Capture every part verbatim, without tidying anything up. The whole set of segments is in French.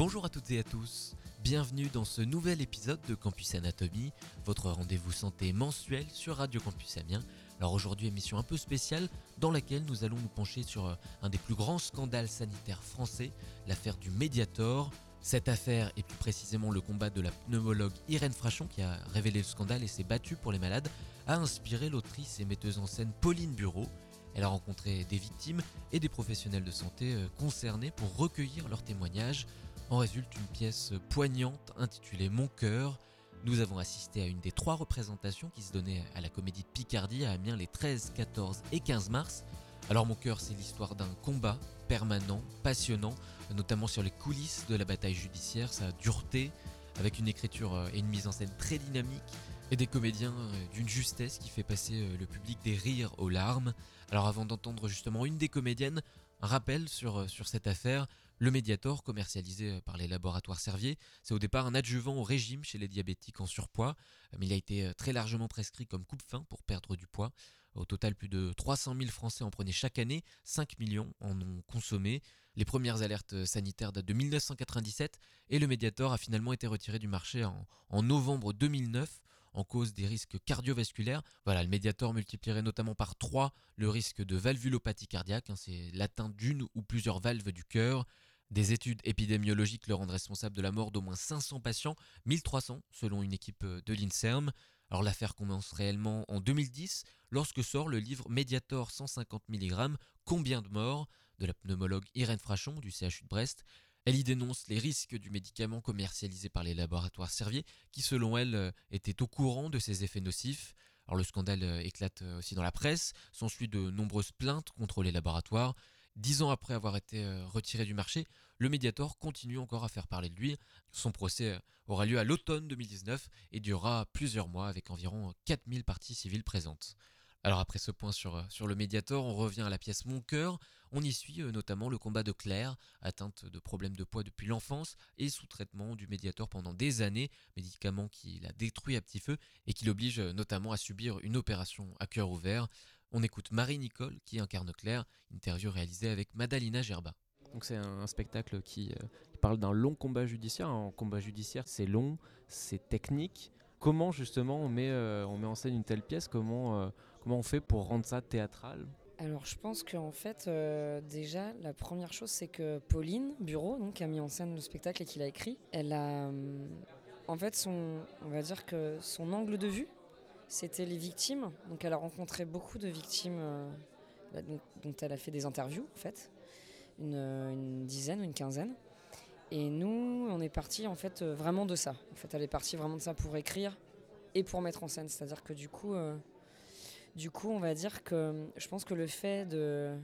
Bonjour à toutes et à tous, bienvenue dans ce nouvel épisode de Campus Anatomie, votre rendez-vous santé mensuel sur Radio Campus Amiens. Alors aujourd'hui, émission un peu spéciale dans laquelle nous allons nous pencher sur un des plus grands scandales sanitaires français, l'affaire du Mediator. Cette affaire, et plus précisément le combat de la pneumologue Irène Frachon qui a révélé le scandale et s'est battue pour les malades, a inspiré l'autrice et metteuse en scène Pauline Bureau. Elle a rencontré des victimes et des professionnels de santé concernés pour recueillir leurs témoignages. En résulte une pièce poignante intitulée Mon cœur. Nous avons assisté à une des trois représentations qui se donnaient à la Comédie de Picardie à Amiens les treize, quatorze et quinze mars. Alors Mon cœur, c'est l'histoire d'un combat permanent, passionnant, notamment sur les coulisses de la bataille judiciaire, sa dureté, avec une écriture et une mise en scène très dynamique, et des comédiens d'une justesse qui fait passer le public des rires aux larmes. Alors avant d'entendre justement une des comédiennes, un rappel sur, sur cette affaire. Le Mediator, commercialisé par les laboratoires Servier, c'est au départ un adjuvant au régime chez les diabétiques en surpoids, mais il a été très largement prescrit comme coupe-faim pour perdre du poids. Au total, plus de trois cent mille Français en prenaient chaque année, cinq millions en ont consommé. Les premières alertes sanitaires datent de dix-neuf cent quatre-vingt-dix-sept et le Mediator a finalement été retiré du marché en, en novembre deux mille neuf en cause des risques cardiovasculaires. Voilà, le Mediator multiplierait notamment par trois le risque de valvulopathie cardiaque, hein, c'est l'atteinte d'une ou plusieurs valves du cœur. Des études épidémiologiques le rendent responsable de la mort d'au moins cinq cents patients, mille trois cents selon une équipe de l'INSERM. Alors l'affaire commence réellement en deux mille dix, lorsque sort le livre Mediator cent cinquante milligrammes, Combien de morts de la pneumologue Irène Frachon du C H U de Brest. Elle y dénonce les risques du médicament commercialisé par les laboratoires Servier, qui selon elle étaient au courant de ses effets nocifs. Alors le scandale éclate aussi dans la presse, s'ensuit de nombreuses plaintes contre les laboratoires. Dix ans après avoir été retiré du marché, le Mediator continue encore à faire parler de lui. Son procès aura lieu à l'automne deux mille dix-neuf et durera plusieurs mois avec environ quatre mille parties civiles présentes. Alors après ce point sur, sur le Mediator, on revient à la pièce Mon cœur. On y suit notamment le combat de Claire, atteinte de problèmes de poids depuis l'enfance et sous traitement du Mediator pendant des années, médicament qui la détruit à petit feu et qui l'oblige notamment à subir une opération à cœur ouvert. On écoute Marie-Nicole qui incarne Claire, interview réalisée avec Madalina Gerba. Donc c'est un, un spectacle qui, euh, qui parle d'un long combat judiciaire. Un combat judiciaire, c'est long, c'est technique. Comment justement on met, euh, on met en scène une telle pièce, comment, euh, comment on fait pour rendre ça théâtral ? Alors je pense qu'en fait, euh, déjà, la première chose, c'est que Pauline Bureau, donc, qui a mis en scène le spectacle et qui l'a écrit, elle a, euh, en fait, son, on va dire que son angle de vue, c'était les victimes. Donc elle a rencontré beaucoup de victimes euh, dont, dont elle a fait des interviews, en fait, une, une dizaine ou une quinzaine. Et nous, on est partis en fait vraiment de ça. En fait, elle est partie vraiment de ça pour écrire et pour mettre en scène. C'est-à-dire que du coup, euh, du coup, on va dire que je pense que le fait de,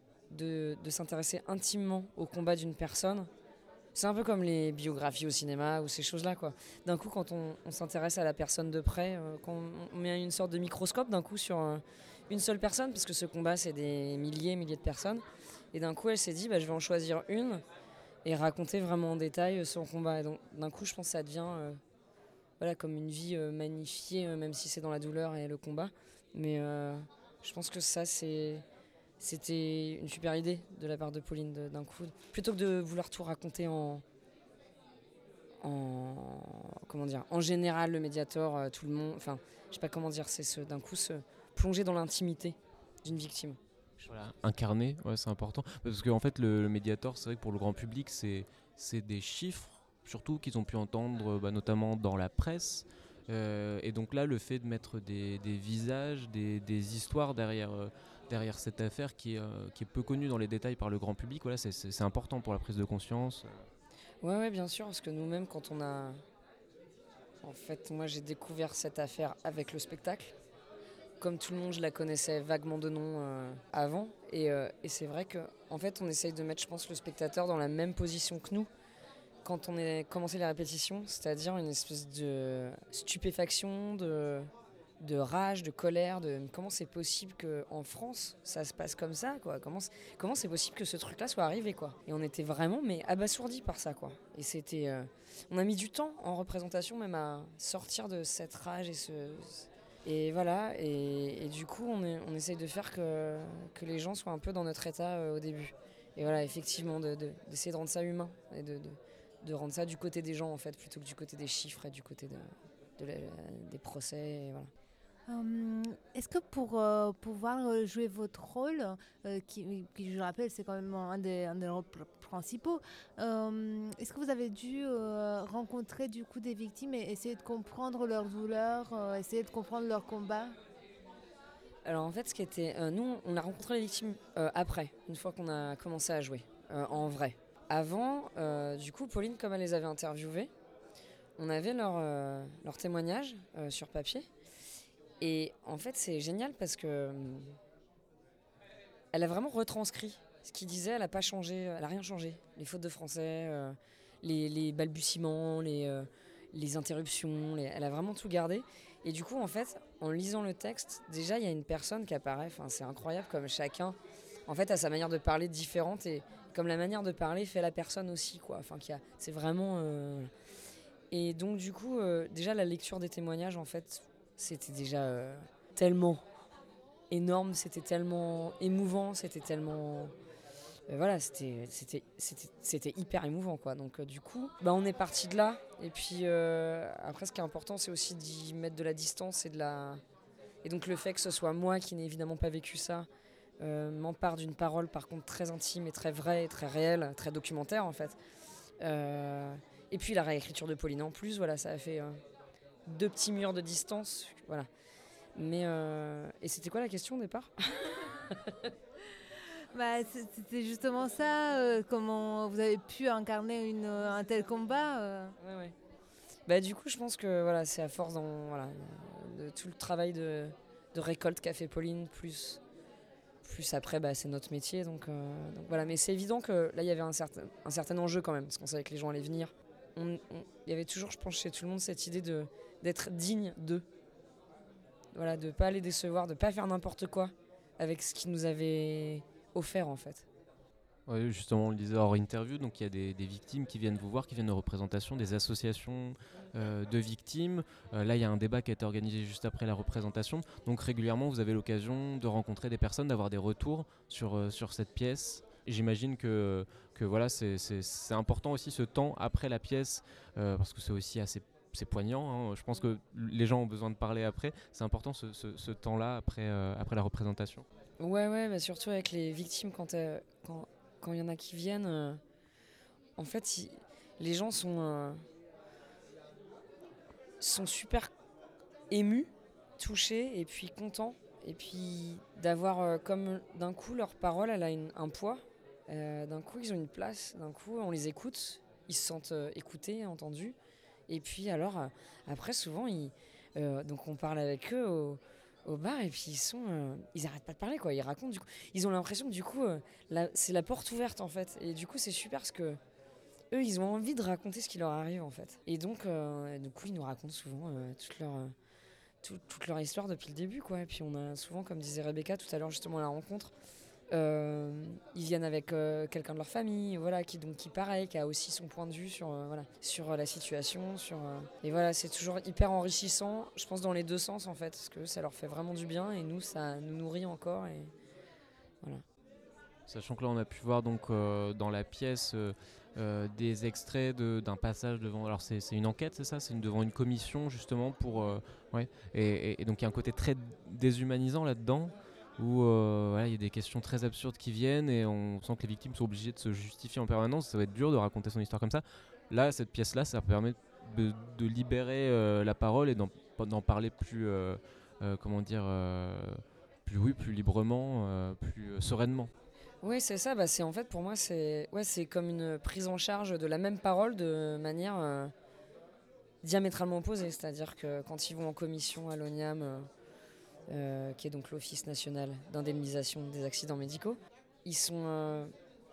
de, de s'intéresser intimement au combat d'une personne, c'est un peu comme les biographies au cinéma ou ces choses-là, quoi. D'un coup, quand on, on s'intéresse à la personne de près, euh, quand on met une sorte de microscope d'un coup sur euh, une seule personne, parce que ce combat, c'est des milliers et milliers de personnes. Et d'un coup, elle s'est dit, bah, je vais en choisir une et raconter vraiment en détail son combat. Et donc, d'un coup, je pense que ça devient euh, voilà, comme une vie euh, magnifiée, euh, même si c'est dans la douleur et le combat. Mais euh, je pense que ça, c'est, c'était une super idée de la part de Pauline, de, d'un coup. Plutôt que de vouloir tout raconter en, en, comment dire, en général, le Mediator, euh, tout le monde... Enfin, je sais pas comment dire, c'est ce, d'un coup se plonger dans l'intimité d'une victime. Voilà, incarné, ouais, c'est important. Parce qu'en fait, le, le Mediator, c'est vrai que pour le grand public, c'est, c'est des chiffres, surtout qu'ils ont pu entendre, bah, notamment dans la presse. Euh, et donc là, le fait de mettre des, des visages, des, des histoires derrière, euh, derrière cette affaire qui est, euh, qui est peu connue dans les détails par le grand public, voilà, c'est, c'est, c'est important pour la prise de conscience. Ouais, ouais, bien sûr, parce que nous-mêmes, quand on a... En fait, moi, j'ai découvert cette affaire avec le spectacle. Comme tout le monde, je la connaissais vaguement de nom euh, avant. Et, euh, et c'est vrai qu'en en fait, on essaye de mettre, je pense, le spectateur dans la même position que nous quand on a commencé les répétitions, c'est-à-dire une espèce de stupéfaction, de, de rage, de colère, de comment c'est possible qu'en France, ça se passe comme ça, quoi. Comment, comment c'est possible que ce truc-là soit arrivé, quoi. Et on était vraiment mais abasourdis par ça, quoi. Et c'était... Euh, on a mis du temps en représentation même à sortir de cette rage et ce... Et voilà, et, et du coup, on, est, on essaye de faire que, que les gens soient un peu dans notre état euh, au début. Et voilà, effectivement, de, de, d'essayer de rendre ça humain et de, de, de rendre ça du côté des gens en fait, plutôt que du côté des chiffres et du côté de, de la, des procès. Et voilà. Hum, est-ce que pour euh, pouvoir euh, jouer votre rôle, euh, qui, qui je rappelle c'est quand même un des, un des rôles pr- principaux, euh, est-ce que vous avez dû euh, rencontrer du coup des victimes et essayer de comprendre leurs douleurs, euh, essayer de comprendre leurs combats? Alors en fait, ce qui était, euh, nous, on a rencontré les victimes euh, après, une fois qu'on a commencé à jouer, euh, en vrai. Avant, euh, du coup, Pauline, comme elle les avait interviewés, on avait leur, euh, leur témoignage euh, sur papier. Et en fait, c'est génial parce que hum, elle a vraiment retranscrit ce qu'il disait. Elle n'a pas changé, elle n'a rien changé. Les fautes de français, euh, les, les balbutiements, les, euh, les interruptions, les- elle a vraiment tout gardé. Et du coup, en fait, en lisant le texte, déjà, il y a une personne qui apparaît. Enfin, c'est incroyable comme chacun, en fait, a sa manière de parler différente et comme la manière de parler fait la personne aussi, quoi. Enfin, qu'il y a- c'est vraiment. euh, Et donc, du coup, euh, déjà, la lecture des témoignages, en fait, c'était déjà euh, tellement énorme, c'était tellement émouvant, c'était tellement. euh, voilà, c'était, c'était, c'était, c'était hyper émouvant, quoi. Donc, euh, du coup, bah, on est parti de là. Et puis, euh, après, ce qui est important, c'est aussi d'y mettre de la distance et de la. Et donc, le fait que ce soit moi qui n'ai évidemment pas vécu ça, euh, m'empare d'une parole, par contre, très intime et très vraie, et très réelle, très documentaire, en fait. Euh, Et puis, la réécriture de Pauline en plus, voilà, ça a fait euh, deux petits murs de distance, voilà. Mais euh, et c'était quoi la question au départ? Bah, c'est- c'était justement ça, euh, comment vous avez pu incarner une, euh, un tel combat. euh. Ouais, ouais. Bah du coup, je pense que voilà, c'est à force dans voilà, de tout le travail de, de récolte qu'a fait Pauline, plus plus après, bah, c'est notre métier, donc, euh, donc voilà. Mais c'est évident que là, il y avait un certain un certain enjeu quand même, parce qu'on savait que les gens allaient venir. On- on- Il y avait toujours, je pense, chez tout le monde cette idée de d'être digne d'eux. Voilà, de pas les décevoir, de pas faire n'importe quoi avec ce qu'ils nous avaient offert en fait. Ouais, justement, on le disait hors interview, donc il y a des, des victimes qui viennent vous voir, qui viennent de représentation, des associations euh, de victimes. Euh, là, il y a un débat qui a été organisé juste après la représentation. Donc régulièrement, vous avez l'occasion de rencontrer des personnes, d'avoir des retours sur, euh, sur cette pièce. Et j'imagine que, que voilà, c'est, c'est, c'est important aussi ce temps après la pièce, euh, parce que c'est aussi assez c'est poignant. Hein. Je pense que les gens ont besoin de parler après. C'est important ce, ce, ce temps-là après, euh, après la représentation. Ouais, ouais, bah surtout avec les victimes, quand euh, quand quand il y en a qui viennent, euh, en fait, ils- les gens sont euh, sont super émus, touchés et puis contents. Et puis d'avoir euh, comme d'un coup leur parole, elle a une- un poids. Euh, d'un coup, ils ont une place. D'un coup, on les écoute. Ils se sentent euh, écoutés, entendus. Et puis alors, euh, après, souvent, ils, euh, donc on parle avec eux au, au bar et puis ils sont, euh, ils arrêtent pas de parler, quoi. Ils racontent, du coup, ils ont l'impression que du coup, euh, la- c'est la porte ouverte en fait. Et du coup, c'est super parce que eux, ils ont envie de raconter ce qui leur arrive en fait. Et donc, euh, du coup, ils nous racontent souvent euh, toute leur euh, tout- toute leur histoire depuis le début, quoi. Et puis on a souvent, comme disait Rebecca tout à l'heure justement à la rencontre, euh, ils viennent avec euh, quelqu'un de leur famille, voilà, qui donc qui pareil, qui a aussi son point de vue sur euh, voilà, sur euh, la situation, sur euh, et voilà, c'est toujours hyper enrichissant, je pense dans les deux sens en fait, parce que ça leur fait vraiment du bien et nous ça nous nourrit encore et voilà. Sachant que là, on a pu voir donc euh, dans la pièce euh, euh, des extraits de- d'un passage devant. Alors c'est c'est une enquête, c'est ça? C'est une- devant une commission justement pour. euh, ouais. Et, et- et donc il y a un côté très déshumanisant là-dedans où euh, voilà, il y a des questions très absurdes qui viennent et on sent que les victimes sont obligées de se justifier en permanence. Ça va être dur de raconter son histoire comme ça. Là, cette pièce-là, ça permet de, de libérer euh, la parole et d'en d'en parler plus. euh, euh, comment dire euh, plus, oui, plus librement, euh, plus euh, sereinement. Oui, c'est ça, bah c'est en fait pour moi c'est ouais, c'est comme une prise en charge de la même parole de manière euh, diamétralement opposée, c'est-à-dire que quand ils vont en commission à l'ONIAM euh, euh, qui est donc l'Office national d'indemnisation des accidents médicaux. Ils sont, euh,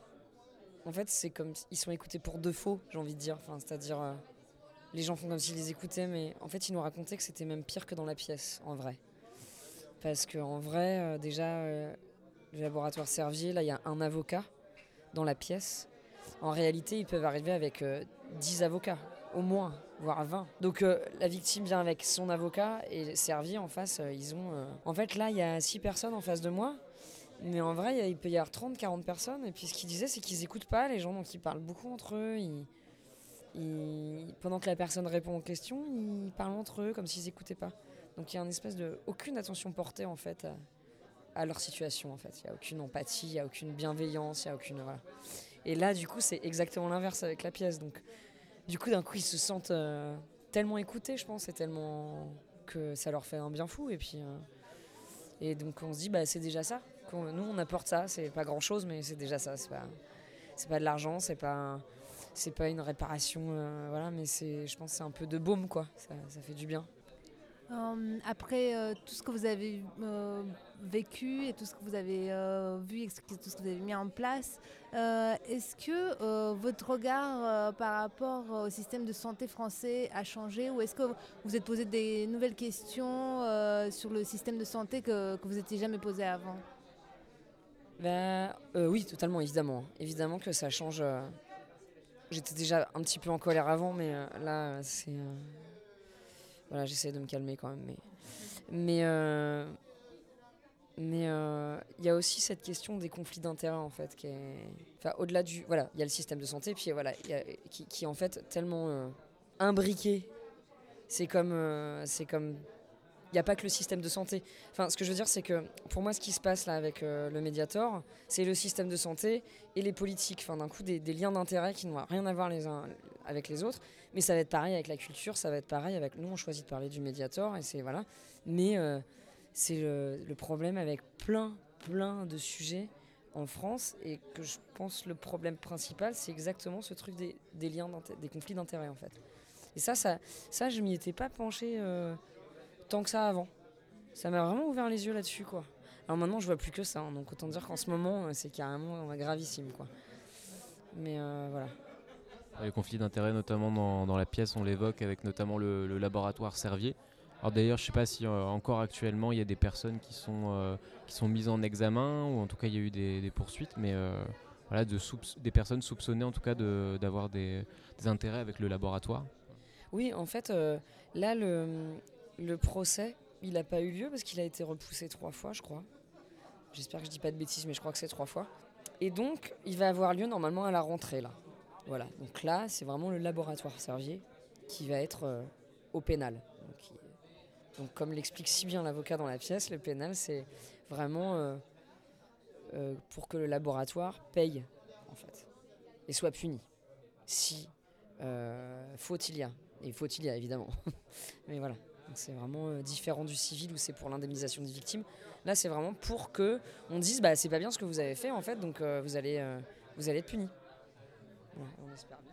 en fait, c'est comme ils sont écoutés pour de faux, j'ai envie de dire. Enfin, c'est-à-dire, euh, les gens font comme s'ils les écoutaient, mais en fait, ils nous racontaient que c'était même pire que dans la pièce, en vrai. Parce qu'en vrai, euh, déjà, euh, le laboratoire Servier, là, il y a un avocat dans la pièce. En réalité, ils peuvent arriver avec euh, dix avocats, au moins, voire vingt. Donc euh, la victime vient avec son avocat et Servier en face, euh, ils ont... euh, En fait, là, il y a six personnes en face de moi, mais en vrai, il y a- il peut y avoir trente, quarante personnes. Et puis ce qu'ils disaient, c'est qu'ils écoutent pas les gens, donc ils parlent beaucoup entre eux. Ils... ils, pendant que la personne répond aux questions, ils parlent entre eux comme s'ils n'écoutaient pas. Donc il y a une espèce de aucune attention portée en fait à, à leur situation en fait. Il n'y a aucune empathie, il n'y a aucune bienveillance, il y a aucune voilà. Et là du coup c'est exactement l'inverse avec la pièce. Donc du coup d'un coup ils se sentent euh, tellement écoutés je pense et tellement que ça leur fait un bien fou et puis euh, et donc on se dit bah c'est déjà ça. Qu'on, nous on apporte ça, c'est pas grand chose mais c'est déjà ça. C'est pas c'est pas de l'argent, c'est pas c'est pas une réparation euh, voilà mais c'est je pense que c'est un peu de baume quoi. Ça, ça fait du bien. Euh, après euh, tout ce que vous avez euh, vécu et tout ce que vous avez euh, vu et tout ce que vous avez mis en place, euh, est-ce que euh, votre regard euh, par rapport au système de santé français a changé ou est-ce que vous vous êtes posé des nouvelles questions euh, sur le système de santé que, que vous n'étiez jamais posé avant? Bah, euh, oui, totalement, évidemment. Évidemment que ça change. euh, J'étais déjà un petit peu en colère avant, mais euh, là, c'est. euh, Voilà, j'essaie de me calmer quand même. Mais mais euh, mais euh, il y a aussi cette question des conflits d'intérêts en fait, qui est. Enfin, au-delà du. Voilà, il y a le système de santé, puis voilà, il y a- qui, qui est en fait tellement euh, imbriqué. C'est comme. euh, c'est comme. Il n'y a pas que le système de santé. Enfin, ce que je veux dire, c'est que pour moi, ce qui se passe là avec euh, le Mediator, c'est le système de santé et les politiques. Enfin, d'un coup, des, des liens d'intérêt qui n'ont rien à voir les uns avec les autres. Mais ça va être pareil avec la culture, ça va être pareil avec. Nous, on choisit de parler du Mediator et c'est voilà. Mais euh, c'est le, le problème avec plein, plein de sujets en France et que je pense le problème principal, c'est exactement ce truc des, des liens, des conflits d'intérêt en fait. Et ça, ça, ça, je m'y étais pas penché. Euh, tant que ça avant. Ça m'a vraiment ouvert les yeux là-dessus, quoi. Alors maintenant, je vois plus que ça, hein, donc autant dire qu'en ce moment, euh, c'est carrément euh, gravissime, quoi. Mais euh, voilà. Les conflits d'intérêts, notamment dans, dans la pièce, on l'évoque avec notamment le, le laboratoire Servier. Alors d'ailleurs, je ne sais pas si euh, encore actuellement, il y a des personnes qui sont, euh, qui sont mises en examen, ou en tout cas, il y a eu des, des poursuites, mais euh, voilà, de soupç- des personnes soupçonnées en tout cas de, d'avoir des, des intérêts avec le laboratoire. Oui, en fait, euh, là, le, le procès, il n'a pas eu lieu parce qu'il a été repoussé trois fois, je crois. J'espère que je dis pas de bêtises, mais je crois que c'est trois fois. Et donc, il va avoir lieu normalement à la rentrée, là. Voilà. Donc là, c'est vraiment le laboratoire Servier qui va être euh, au pénal. Donc, il- donc, comme l'explique si bien l'avocat dans la pièce, le pénal, c'est vraiment euh, euh, pour que le laboratoire paye, en fait, et soit puni. Si euh, faute il y a. Et faute il y a, évidemment. Mais voilà. Donc, c'est vraiment euh, différent du civil où c'est pour l'indemnisation des victimes. Là, c'est vraiment pour que on dise, bah, c'est pas bien ce que vous avez fait, en fait, donc euh, vous, allez, euh, vous allez être puni. Ouais, on espère bien.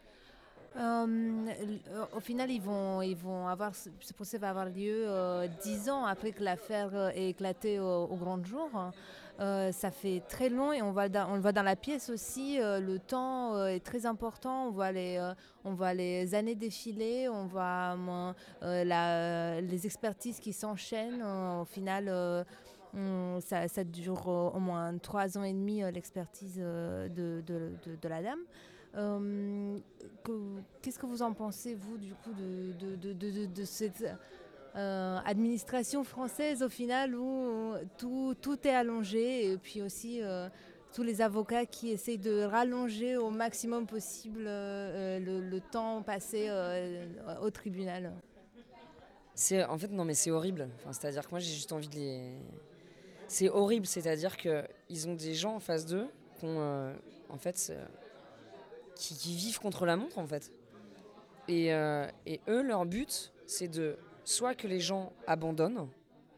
Euh, l- euh, au final, ils vont, ils vont avoir, ce ce procès va avoir lieu euh, dix ans après que l'affaire euh, ait éclaté au, au grand jour. Euh, ça fait très long et on, va dans- on le voit dans la pièce aussi. Euh, le temps euh, est très important. On voit les, euh, on voit les années défiler. On voit euh, euh, la- les expertises qui s'enchaînent. Euh, au final, euh, on- ça, ça dure euh, au moins trois ans et demi euh, l'expertise euh, de, de- de- de la dame. Euh, que- Qu'est-ce que vous en pensez, vous, du coup, de, de, de, de, de- de cette euh, administration française, au final, où euh, tout, tout est allongé, et puis aussi euh, tous les avocats qui essayent de rallonger au maximum possible euh, euh, le, le temps passé euh, au tribunal? C'est, en fait, non, mais c'est horrible. Enfin, c'est-à-dire que moi, j'ai juste envie de les. C'est horrible, c'est-à-dire qu'ils ont des gens en face d'eux qui ont, euh, en fait, c'est- qui, qui vivent contre la montre, en fait. Et, euh, et eux, leur but, c'est de soit que les gens abandonnent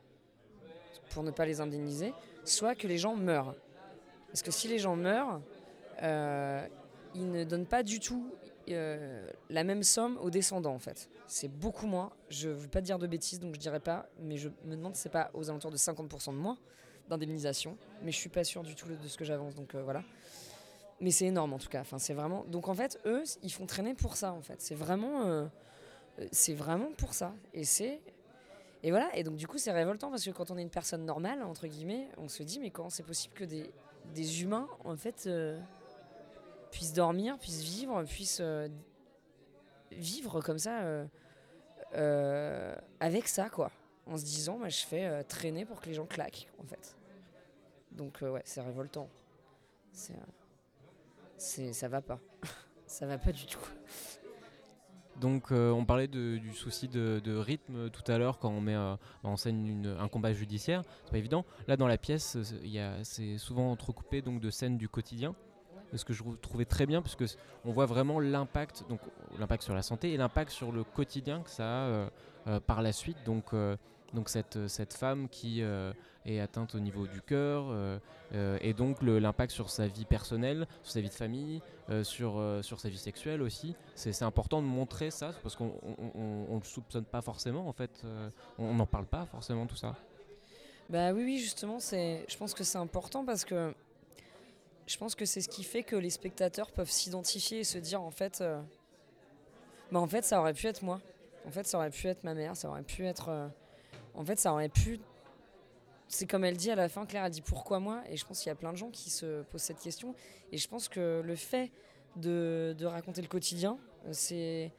pour ne pas les indemniser, soit que les gens meurent. Parce que si les gens meurent, euh, ils ne donnent pas du tout euh, la même somme aux descendants, en fait. C'est beaucoup moins. Je ne veux pas dire de bêtises, donc je dirais pas, mais je me demande si c'est pas aux alentours de cinquante pour cent de moins d'indemnisation. Mais je suis pas sûre du tout de ce que j'avance, donc euh, voilà. Mais c'est énorme en tout cas. Enfin, c'est vraiment. Donc en fait, eux, ils font traîner pour ça, en fait. C'est vraiment, euh, c'est vraiment pour ça. Et c'est et voilà. Et donc du coup, c'est révoltant parce que quand on est une personne normale, entre guillemets, on se dit mais comment c'est possible que des des humains, en fait, euh, puissent dormir, puissent vivre, puissent euh, vivre comme ça euh, euh, avec ça, quoi. En se disant, moi, je fais euh, traîner pour que les gens claquent, en fait. Donc euh, ouais, c'est révoltant. C'est, euh, c'est, ça va pas. Ça va pas du tout. Donc euh, on parlait de, du souci de, de rythme tout à l'heure quand on met euh, en scène une, un combat judiciaire, c'est pas évident. Là dans la pièce, il y a, c'est souvent entrecoupé donc de scènes du quotidien, ce que je trouvais très bien parce que on voit vraiment l'impact, donc l'impact sur la santé et l'impact sur le quotidien que ça a euh, euh, par la suite. Donc euh, donc cette, cette femme qui euh, est atteinte au niveau du cœur euh, euh, et donc le, l'impact sur sa vie personnelle, sur sa vie de famille, euh, sur, euh, sur sa vie sexuelle aussi. C'est, c'est important de montrer ça parce qu'on ne le soupçonne pas forcément en fait, euh, on n'en parle pas forcément tout ça. Bah oui, oui, justement, c'est, je pense que c'est important parce que je pense que c'est ce qui fait que les spectateurs peuvent s'identifier et se dire en fait, euh, bah en fait ça aurait pu être moi, en fait ça aurait pu être ma mère, ça aurait pu être... Euh, En fait, ça aurait pu... C'est comme elle dit à la fin, Claire, elle dit pourquoi moi ? Et je pense qu'il y a plein de gens qui se posent cette question. Et je pense que le fait de, de raconter le quotidien, c'est...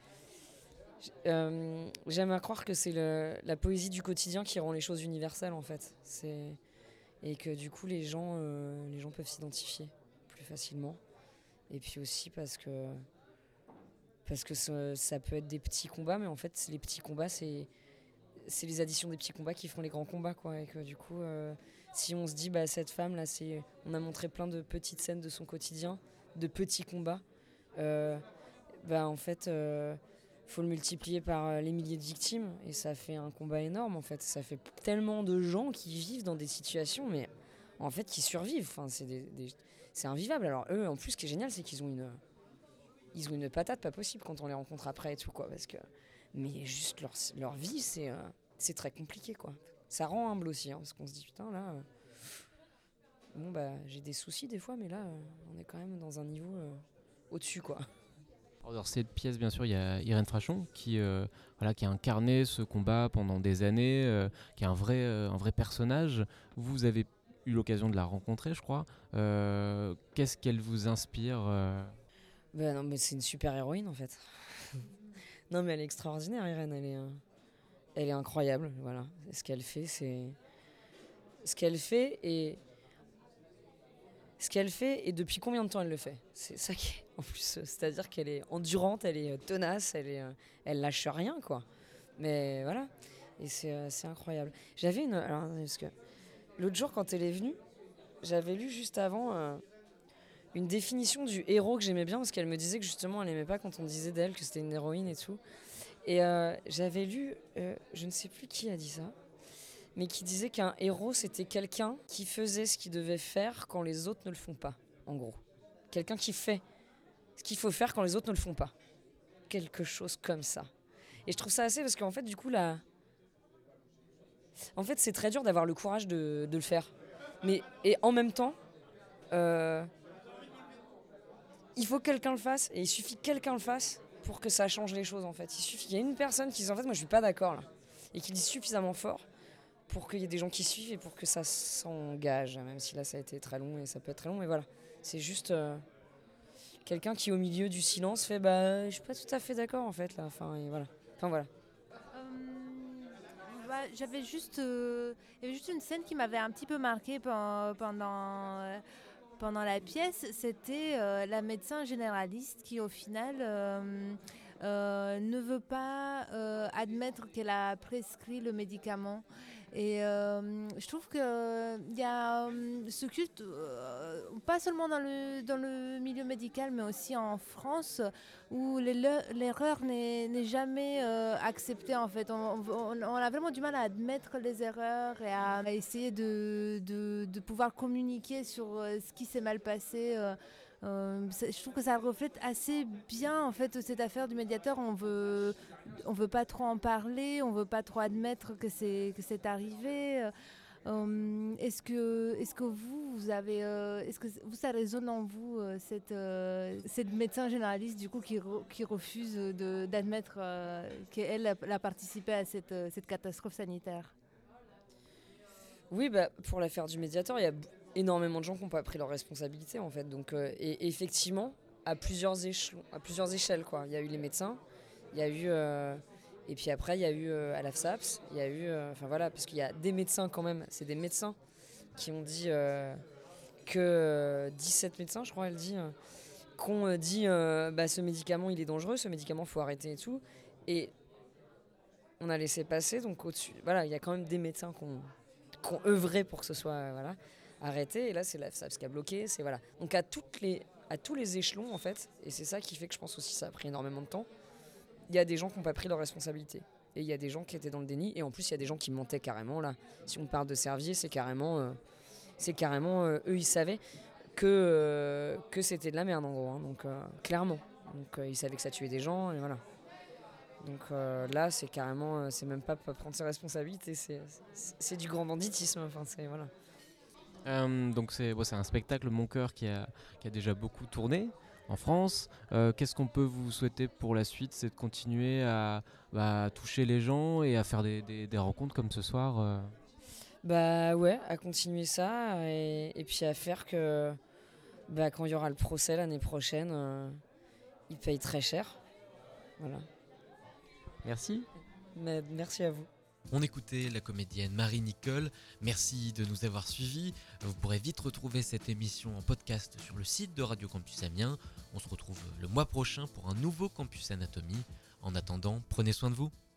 Euh, j'aime à croire que c'est le, la poésie du quotidien qui rend les choses universelles, en fait. C'est, et que du coup, les gens, euh, les gens peuvent s'identifier plus facilement. Et puis aussi parce que, parce que ça, ça peut être des petits combats, mais en fait, les petits combats, c'est... c'est les additions des petits combats qui font les grands combats, quoi. Et que du coup, euh, si on se dit, bah, cette femme là, c'est, on a montré plein de petites scènes de son quotidien, de petits combats, euh, bah, en fait, euh, faut le multiplier par les milliers de victimes et ça fait un combat énorme, en fait. Ça fait tellement de gens qui vivent dans des situations, mais en fait, qui survivent. Enfin, c'est, des, des, c'est invivable. Alors eux, en plus, ce qui est génial, c'est qu'ils ont une, ils ont une patate pas possible quand on les rencontre après et tout, quoi, parce que mais juste leur, leur vie, c'est, euh, c'est très compliqué, quoi. Ça rend humble aussi, hein, parce qu'on se dit, putain, là, euh, bon, bah, j'ai des soucis des fois, mais là, euh, on est quand même dans un niveau euh, au-dessus, quoi. Dans cette pièce, bien sûr, il y a Irène Frachon qui, euh, voilà, qui a incarné ce combat pendant des années, euh, qui est un vrai, euh, un vrai personnage. Vous avez eu l'occasion de la rencontrer, je crois. Euh, qu'est-ce qu'elle vous inspire euh... Ben non, mais c'est une super héroïne, en fait. Non, mais elle est extraordinaire, Irène. Elle est, euh, elle est incroyable. Voilà. Et ce qu'elle fait, c'est ce qu'elle fait et ce qu'elle fait et depuis combien de temps elle le fait. C'est ça qui est en plus. C'est-à-dire qu'elle est endurante, elle est tenace, elle est, euh, elle lâche rien, quoi. Mais voilà. Et c'est, euh, c'est incroyable. J'avais une, alors, parce que l'autre jour, quand elle est venue, j'avais lu juste avant. Euh, une définition du héros que j'aimais bien parce qu'elle me disait que justement elle aimait pas quand on disait d'elle que c'était une héroïne et tout. Et euh, j'avais lu, euh, je ne sais plus qui a dit ça, mais qui disait qu'un héros c'était quelqu'un qui faisait ce qu'il devait faire quand les autres ne le font pas, en gros. Quelqu'un qui fait ce qu'il faut faire quand les autres ne le font pas. Quelque chose comme ça. Et je trouve ça assez parce qu'en fait du coup là, en fait c'est très dur d'avoir le courage de, de le faire. Mais, et en même temps, euh, il faut que quelqu'un le fasse, et il suffit que quelqu'un le fasse pour que ça change les choses, en fait. Il suffit qu'il y ait une personne qui dise, en fait, moi, je suis pas d'accord, là. Et qui le dise suffisamment fort pour qu'il y ait des gens qui suivent et pour que ça s'engage. Même si là, ça a été très long, et ça peut être très long, mais voilà. C'est juste euh, quelqu'un qui, au milieu du silence, fait, bah, je suis pas tout à fait d'accord, en fait, là. Enfin, et voilà. Enfin, voilà. Euh, bah, j'avais juste... Euh, il y avait juste une scène qui m'avait un petit peu marquée pendant... pendant euh, pendant la pièce, c'était euh, la médecin généraliste qui, au final, euh, euh, ne veut pas euh, admettre qu'elle a prescrit le médicament. Et euh, je trouve qu'il y a euh, ce culte, euh, pas seulement dans le, dans le milieu médical, mais aussi en France, où l'erreur n'est, n'est jamais euh, acceptée, en fait. On, on, on a vraiment du mal à admettre les erreurs et à, à essayer de, de, de pouvoir communiquer sur euh, ce qui s'est mal passé. Euh, Euh, je trouve que ça reflète assez bien en fait cette affaire du médiateur. On veut, on veut pas trop en parler, on veut pas trop admettre que c'est que c'est arrivé. Euh, est-ce que, est-ce que vous, vous avez, euh, est-ce que vous ça résonne en vous euh, cette, euh, cette médecin généraliste du coup qui, re, qui refuse de, d'admettre euh, qu'elle a, a participé à cette, cette catastrophe sanitaire? Oui, bah, pour l'affaire du médiateur, il y a énormément de gens qui n'ont pas pris leurs responsabilités, en fait. Donc, euh, et, et effectivement, à plusieurs échelons, à plusieurs échelles, quoi. Il y a eu les médecins, il y a eu, euh, et puis après, il y a eu euh, à l'A F S A P S, il y a eu, enfin euh, voilà, parce qu'il y a des médecins quand même, c'est des médecins qui ont dit euh, que euh, dix-sept médecins, je crois, elle dit, euh, qu'on euh, dit euh, bah, ce médicament il est dangereux, ce médicament faut arrêter et tout. Et on a laissé passer, donc au-dessus, voilà, il y a quand même des médecins qui ont, qui ont œuvré pour que ce soit euh, voilà, arrêté. Et là, c'est l'A F S A P S qui a bloqué. C'est, voilà. Donc à, toutes les, à tous les échelons, en fait, et c'est ça qui fait que je pense aussi que ça a pris énormément de temps, il y a des gens qui n'ont pas pris leurs responsabilités. Et il y a des gens qui étaient dans le déni. Et en plus, il y a des gens qui mentaient carrément. Là, si on parle de Servier, c'est carrément, euh, c'est carrément euh, eux, ils savaient que, euh, que c'était de la merde, en gros. Hein, donc, euh, clairement. Donc, euh, ils savaient que ça tuait des gens. Et voilà. Donc euh, là, c'est carrément, euh, c'est même pas, pas prendre ses responsabilités. C'est, c'est, c'est du grand banditisme. Enfin, c'est, voilà. Euh, donc c'est, bon, c'est un spectacle Mon Cœur qui a, qui a déjà beaucoup tourné en France. Euh, qu'est-ce qu'on peut vous souhaiter pour la suite? C'est de continuer à, bah, à toucher les gens et à faire des, des, des rencontres comme ce soir euh. Bah ouais, à continuer ça et, et puis à faire que bah, quand il y aura le procès l'année prochaine, euh, ils payent très cher. Voilà. Merci. Mais merci à vous. On écoutait la comédienne Marie Nicole. Merci de nous avoir suivis. Vous pourrez vite retrouver cette émission en podcast sur le site de Radio Campus Amiens. On se retrouve le mois prochain pour un nouveau Campus Anatomie. En attendant, prenez soin de vous.